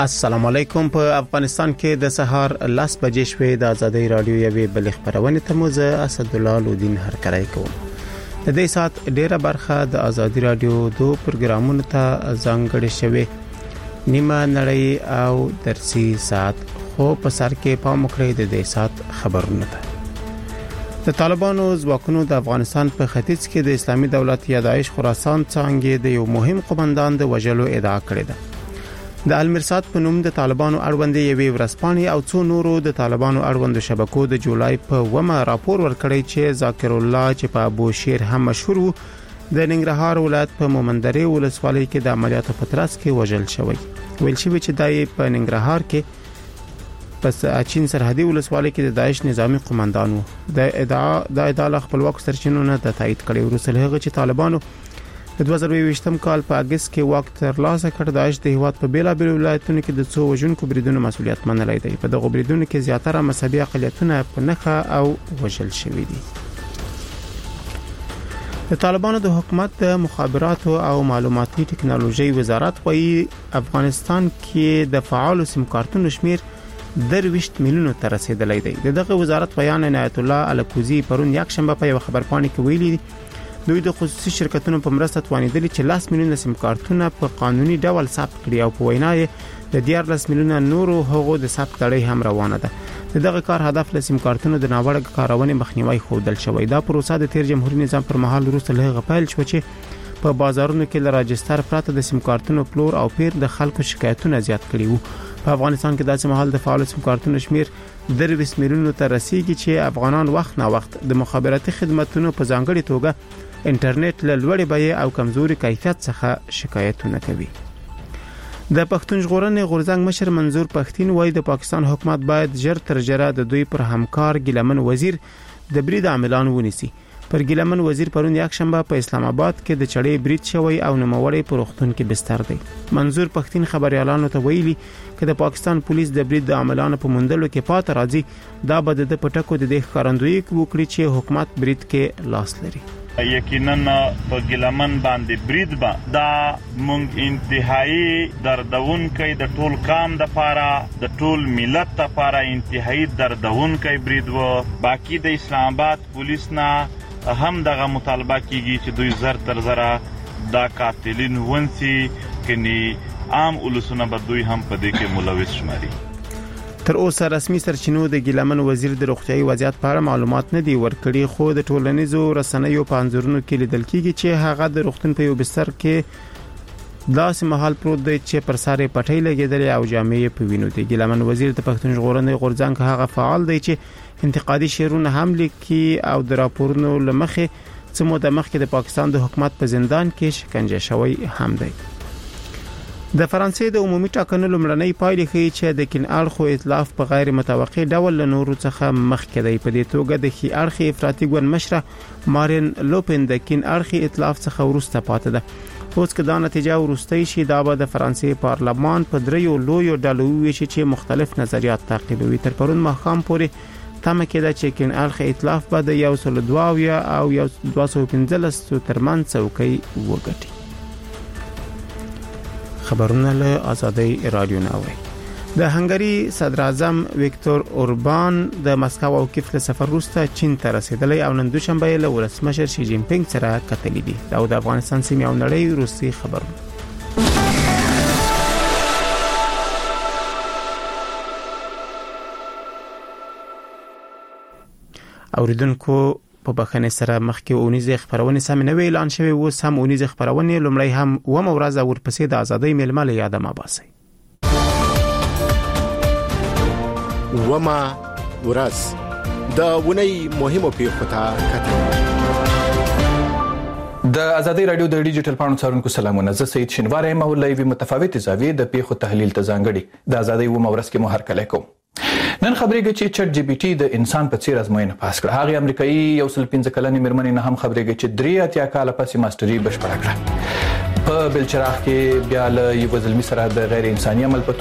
السلام علیکم. په افغانستان کې د سهار 10 بجې شوې د ازادي رادیو یوې بل خبرونه ته موزه اسدالله لودین هرکړای کوم. د دې سات ډیره برخه د ازادي رادیو دوه پروګرامونو ته ځانګړې شوې. نیمه نړۍ او درسي سات خو په سر کې پام وکړئ د دې سات خبرونه ته. د طالبانو ځواکونو د افغانستان په ختیځ کې د اسلامي دولت یا داعش خراسان څنګه د یو مهم قومندان د وژلو ادعا کړې ده. د المرصاد په نوم د طالبانو اړوند یوې ورځپاڼې او څو نورو د طالبانو اړوند شبکو د جولای په ومه راپور ورکړی چې ذاکر الله چې په ابوشیر هم مشهور وو د ننګرهار ولایت په مومندرې ولسوالۍ کې د عملیاتو په ترڅ کې وژل شوی. ویل شوی چې دای په ننګرهار کې پس اچین سرحدي ولسوالۍ کې د داعش نظامی قومندان وو. د ادعا خپلواک سرچینو نه تایید کړي. ورسره هغه چې طالبانو د 2020م کال په اگست کې وخت ترلاسه کړ. داعش د هیواد په بیلابیل ولایتونو کې د څو وژونکو بریدونو مسولیت منلای دی. په دغه بریدونو کې زیاتره مذهبي اقلیتونه په نخښه او وژل شوي دي. د طالبانو د حکومت د مخابراتو او معلوماتي ټکنالوژي وزارت وايي افغانستان کې د فعال سیم کارتونو شمیر 20 میلیونو ته رسیدلی دی. دغه وزارت بیان عنایت الله الکوزی پرون یک شنبه په خبرپاڼه کې ویلي دوی د خصوصي شرکتونو په مرسته توانیدلی چې 10 میلیونه سیم کارتونه په قانوني ډول ثبت کړي او په وینا یې د 14 میلیونه نورو هغو د ثبت کړي هم روانه ده. دغه کار هدف له سیم کارتونو د ناوړه کارونې مخنیوي خودل شوی. دا پروسه د تیر جمهوریت نظام پر مهال وروسته له غپایل شو چې په بازارونو کې له راجستر پراته د سیم کارتونو پلور او پیر د خلکو شکایتونه زیات کړي وو. په افغانستان کې داسې مهال د فعال سیم کارتونو شمیر 20 میلیونو ته رسیدي چې افغانان وخت نه وخت د مخابراتي خدماتو په ځانګړي توګه انټرنیټ له لوړې بیې او کمزوري کیفیت څخه شکایتونه کوي. د پښتون ژغورنې غورځنګ مشر منظور پښتين وایي د پاکستان حکومت باید ژر تر ژره د دوی پر همکار ګیلمن وزیر د برید عاملان ونیسي. پر ګیلمن وزیر پرون یک شنبه په اسلام آباد کې د چړې برید شوی او نوموړی په روغتون کې بستر دی. منظور پښتين خبريالانو ته ویلي چې د پاکستان پولیس د برید عاملانو په موندلو کې پات راځي. دا به د پټکو د ښکارندویي وکړي چې حکومت برید کې لاس لري. یقینا په ګیلمن باندې برید دا مونږ انتهایی دردونکې د ټول قام د پاره د ټول ملت لپاره انتهایی دردونکې برید و. باقی د اسلام آباد پولیس نه هم دغه مطالبه کیږي چې دوی زر تر زره دا قاتلین ونسی کني عام ولسونه به دوی هم په دې کې ملوث شماري. تر اوسه رسمي سرچینو د ګیلمن وزیر د روغتيایي وضعیت په اړه معلومات نه دی ورکړي. خو د ټولنیزو رسنیو په انځورونو کې لیدل کیږي چې هغه د روغتون په یو بستر کې داسې محل پروت دی چې پر سارې پټۍ لګېدلې او جامې په وینو دي. ګیلمن وزیر د پښتون ژغورنې غورځنګ هغه فعال دی چې انتقادي شعرونه هم لیکي او د راپورونو لمخې څه موده مخکې د پاکستان د حکومت په زندان کې شکنجه شوی هم دی. د فرانسې د عمومي ټاکنو لومړنۍ پایلې ښیي چې د کین اړخو ائتلاف په غیر متوقع ډول له نورو څخه مخکې دی. په دې توګه د خي اړخي افراطي ګوند مشره مارین لوپن د کین اړخي ائتلاف څخه ورسته پاتې ده. اوس که دا نتیجه ورسته شي دا به د فرانسې پارلمان په دریو لویو ډلو ویشي چې مختلف نظریات تعقیبوي. تر پرون ماښام پورې تمه کېده چې کین اړخي ائتلاف به د 102 او 215 ترمنځ څوکۍ وګټي. خبرونه له ازادي رادیو نه وای. د هنګری صدر اعظم ویکتور اوربان د مسکو او کیف له سفر وروسته چین ته رسیدلی او نن دوشنبه له ولسمشر شي جین پینګ سره کتلې دي. دا د افغانستان سیمه او نړۍ روسي خبرونه. اوریدونکو په بخښنې سره مخکې اونیزه خبرونه سم نه اعلان شوی و. سم اونیزه خبرونه لومړی هم و مورزه ورپسې د ازادۍ ملمه له یاده ما باسي. وما ورځ د ونی مهمو پیښو ته کتل. د ازادي رادیو د ډیجیټل پاڼو څارونکو سلامونه. زه سید شینوار یم او لایوي متفاوت زاویې د پیښو تحلیل ته ځانګړي د ازادۍ و مورز کې مو هرکلی کوم. نن خبرېږي چې چټ جی پی ټي د انسان په څیر ازموینه پاس کړه. هغه امریکایي 115 کلنې مېرمنې نه هم خبرېږي چې 3 کاله پسې ماستري بشپړه کړه. په بلچراغ کې بیا له یو ځلمی سره د غیر انساني عمل په